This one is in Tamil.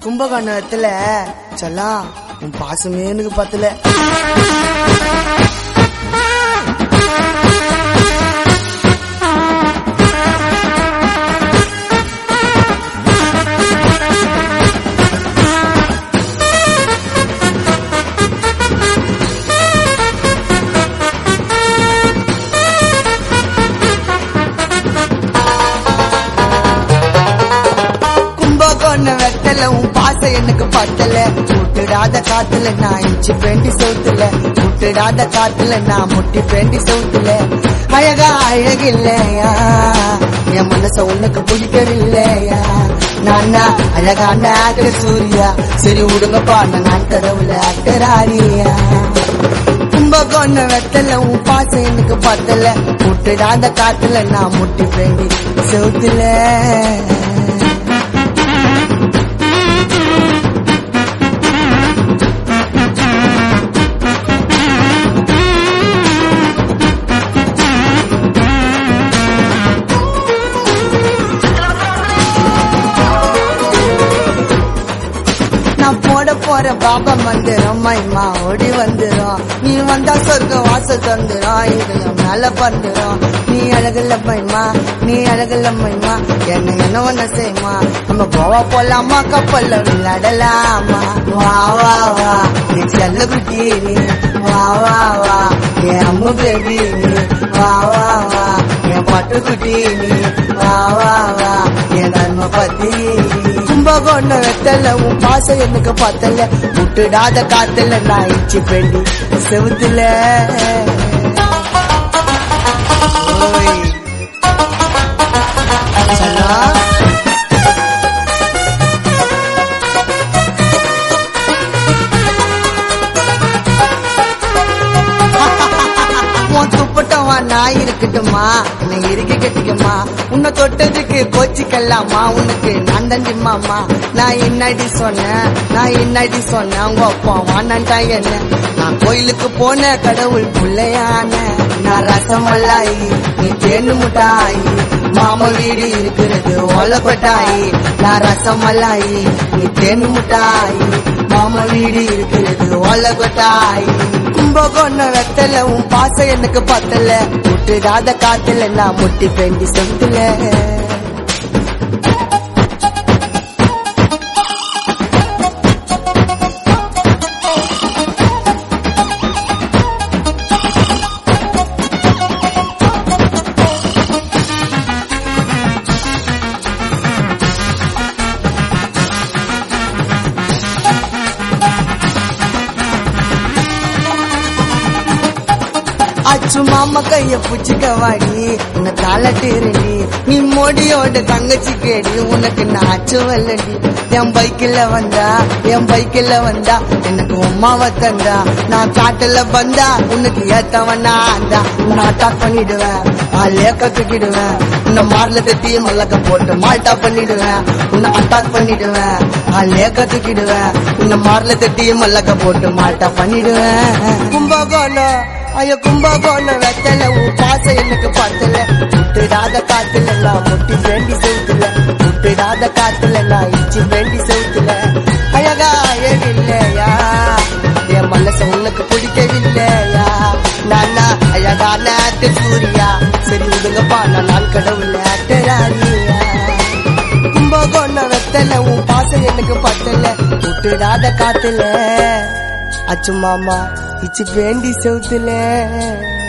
கும்பகோணத்துல சொல்லா உன் பாசமே எனக்கு பத்தல. வெத்தல உன் பாச எனக்கு பத்தல. விட்டுடாத காத்துல நான் இஞ்சி பேண்டி சவுத்துல, விட்டுடாத காத்துல நான் முட்டி பேண்டி சவுத்துல. அழகா அழகில்லையா என் மனச உனக்கு பிடிக்கவில்லையா? நானா அழகான ஆக்டர் சூர்யா, சரி விடுங்கப்பா நான் கடவுள ஆக்டராரியா. கும்பகோண வெத்தல உன் பாச எனக்கு பத்தல. விட்டுடாத காத்துல நான் முட்டி பேண்டி சவுத்துல. போட போற பாபா மந்திரம் மைமா ஓடி வந்துரும். நீ வந்தா சொர்க்க வாசல் தந்துரும், இதயம் மேல பந்துரும். நீ அழகுல மைமா, நீ அழகுல மைமா, என்ன ஒன்ன செய்யுமா? நம்ம கோவா போலாமா, கப்பல்ல விளையாடலாமா? வா வா வா நீ செல்ல குட்டி நீ, வா வா வா என் அம்மு பேபி நீ, வா வா வா என் பட்டு குட்டி நீ, வா வா வா என் நன்மை பத்தி. கும்பகோண வெத்தல உன் பாச எனக்கு பத்தல. விட்டுடாத காத்துல நான் இச்சி பெண்டி செவுத்துல. நான் இருக்கட்டுமா, என்னை இறுக்கி கட்டிக்கமா, உன்னை தொட்டதுக்கு கோச்சிக்கலாமா, உனக்கு நான் தண்டிமாமா. நான் என்னடி சொன்னேன், நான் என்னடி சொன்னேன், உங்க அப்பா வானண்டா என்ன? நான் கோயிலுக்கு போன கடவுள் பிள்ளையான. நான் ரசமல்லாயி நீ தேனு முட்டாயி, மாமா வீடு இருக்கிறது ஓலப்பட்டாயி. நான் ரசமல்லாயி நீ தேனு முட்டாயி, மாமா வீடு இருக்கிறது ஓலப்பட்டாயி. கும்பகோண வெத்தல உன் பாச எனக்கு பத்தல. விட்டுடாத காத்துல நான் முட்டி பேண்டி செவுத்துல. அச்சு மாமா கைய புச்சிக்க வாடி, உன்னை தாளட்டிருடி. நீ மோடியோட தங்கச்சி கேடி, உனக்கு நான் அச்சு வல்லடி. என் பைக்கில் வந்தா, என் பைக்கில் வந்தா எனக்கு உமாவை தந்தா. நான் காட்டுல வந்தா உனக்கு ஏத்தவனா அந்த உன்னை அட்டாக் பண்ணிடுவேன், லேக்க தூக்கிடுவேன். உன்னை மார்ல தட்டி மல்லக்க போட்டு மால்டா பண்ணிடுவேன். உன்னை அட்டாக் பண்ணிடுவேன், லேக்க தூக்கிடுவேன். உன்னை மார்ல தட்டி மல்லக்க போட்டு மால்டா பண்ணிடுவேன். கும்பகோணம் ஐயோ கும்பகோண வெத்தல உன் பாச எனக்கு பத்தல. விட்டுடாத காத்துல நான் முட்டி வேண்டி செவுத்துல, விட்டுடாத காத்துல நான் இச்சி வேண்டி செவுத்துல. அழகா அழகில்லையா என் மனச உனக்கு பிடிக்கவில்லையா? நானா அழகான ஆக்டர் சூர்யா, சரி விடுங்கப்பா நான் கடவுள் ஆக்டராரியா. கும்பகோண வெத்தல உன் பாச எனக்கு பத்தல. விட்டுடாத காத்துல அச்சு மாமா இச்சு வேண்டி செவுத்துல.